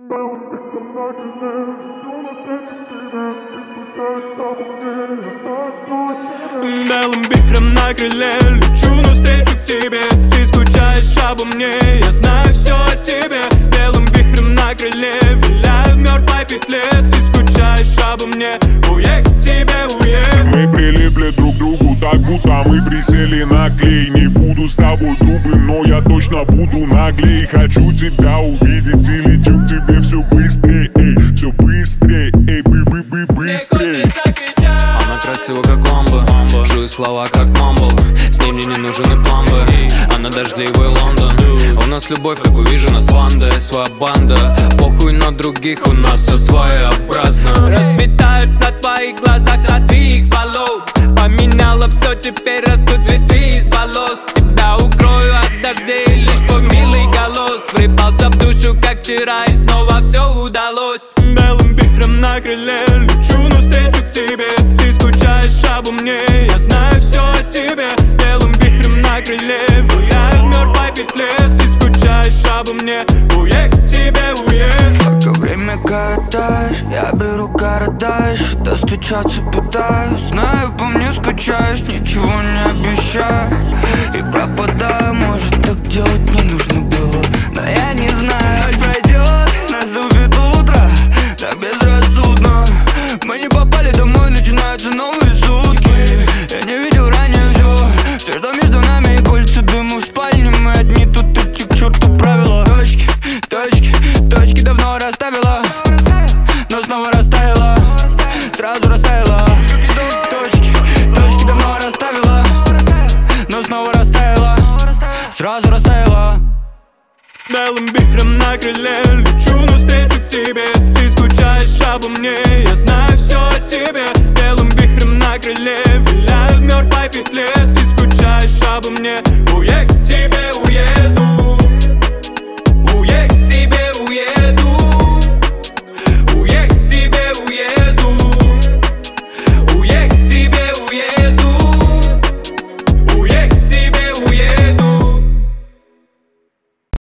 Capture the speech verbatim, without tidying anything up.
Белым вихрем на крыле лечу навстречу к тебе. Ты скучаешь обо мне, я знаю все о тебе. Белым вихрем на крыле виляю в мертвой петле. Ты скучаешь обо мне, уе, к тебе, уе. Мы прилипли друг к другу, так будто мы присели на клей. Не буду с тобой грубым, но я точно буду наглей. Хочу тебя увидеть и лечу к тебе все быстрее, эй, все быстрее, эй, бы-бы-бы быстрее. Она красива как ламба, жует слова как мамбл. С ней мне не нужен и план Б, она дождливый Лондон. У нас любовь, как у Вижена с Вандой, своя банда. Похуй на других, у нас все своеобразно. Расцветают на твоих глазах сады их волос. Поменяла все, теперь растут цветы из волос. Тебя укрою от дождей, лишь твой милый голос. Врывался в душу, как вчера, и снова все удалось. Белым вихрем на крыле лечу навстречу к тебе. Ты скучаешь обо мне, я знаю все о тебе. Белым вихрем на крыле виляю в мертвой петле. Ты скучаешь обо мне, уе, к тебе, уе. Пока время коротаешь, я беру карадаш. Достучаться пытаюсь, знаю, по мне скучаешь. Ничего не обещаю и пропадаю. Может, так делать не нужно было, но я не знаю. Ночь пройдет, наступит утро, так безрассудно. Мы не попали домой, начинаются новые сутки. Я не видел ранее все, все, что между нами, и кольца дыма в спальне. Мы одни тут идти к черту правила. Точки, точки, точки давно расставила, но снова растаяла, сразу растаяла. Точки, точки давно расставила, но снова растаяла, сразу растаяла. Белым вихрем на крыле лечу навстречу к тебе. Ты скучаешь обо мне, я знаю все о тебе. Белым вихрем на крыле виляю в мертвой петле. Ты скучаешь обо мне, уе, к тебе.